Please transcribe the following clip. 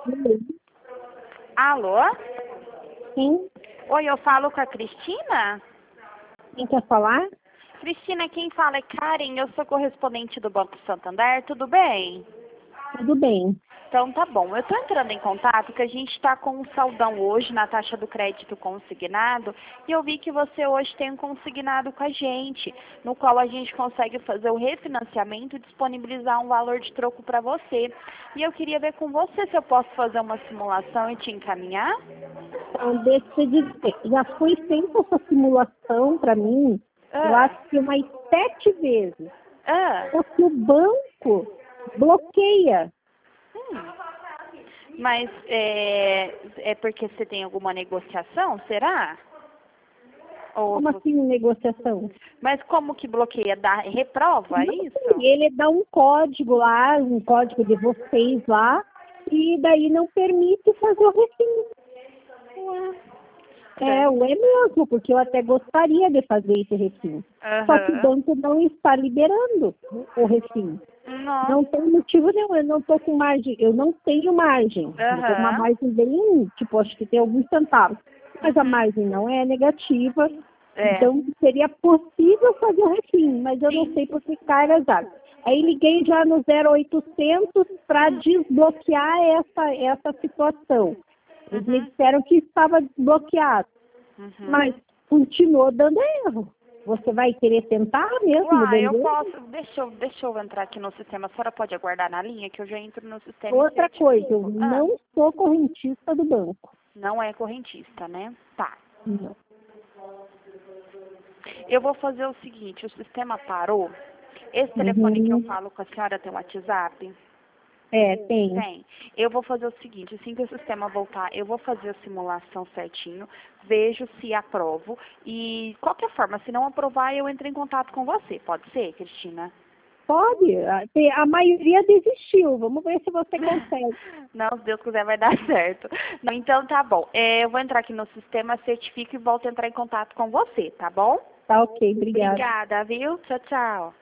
Alô? Sim, Oi, eu falo com a Cristina? quem quer falar? Cristina, quem fala é Karen, eu sou correspondente do Banco Santander, tudo bem? Tudo bem. Então tá bom, eu estou entrando em contato porque a gente está com um saldão hoje na taxa do crédito consignado e eu vi que você hoje tem um consignado com a gente, no qual a gente consegue fazer o refinanciamento e disponibilizar um valor de troco para você. E eu queria ver com você se eu posso fazer uma simulação e te encaminhar? Então, deixa eu dizer, já foi feita essa simulação para mim, eu Ah, acho que umas 7 vezes. ah, Só que o banco bloqueia. mas é porque você tem alguma negociação, será? Ou, Como assim, negociação? mas como que bloqueia? Reprova Não isso? sei, ele dá um código lá, um código de vocês lá, e daí não permite fazer o refim. Estranho. É mesmo, porque eu até gostaria de fazer esse refim. Só que o Aham. banco não está liberando o refim. Nossa. Não tem motivo nenhum, eu não estou com margem, eu não tenho margem. Eu estou com uma Aham. margem bem, tipo, acho que tem alguns centavos. Mas a Uhum. margem não é negativa, É. então seria possível fazer o refim, mas eu não Sim. sei por que cai as águas. Aí liguei já no 0800 para desbloquear essa situação. Eles me Uhum. disseram que estava desbloqueado, mas Uhum. continuou dando erro. Você vai querer tentar mesmo Uai, eu vender? posso. Deixa eu entrar aqui no sistema. A senhora pode aguardar na linha que eu já entro no sistema e Outra coisa, eu certifico. Ah, não sou correntista do banco. não é correntista, né? Tá. Não. Eu vou fazer o seguinte, o sistema parou. Esse telefone que eu Uhum. falo com a senhora tem WhatsApp? É, tem. Tem. Eu vou fazer o seguinte, assim que o sistema voltar, eu vou fazer a simulação certinho, vejo se aprovo e, qualquer forma, se não aprovar, eu entro em contato com você. Pode ser, Cristina? Pode. A maioria desistiu. Vamos ver se você consegue. Não, se Deus quiser, vai dar certo. Não, então tá bom. Eu vou entrar aqui no sistema, certifico e volto a entrar em contato com você, tá bom? Tá ok, obrigada. Obrigada, viu? Tchau, tchau.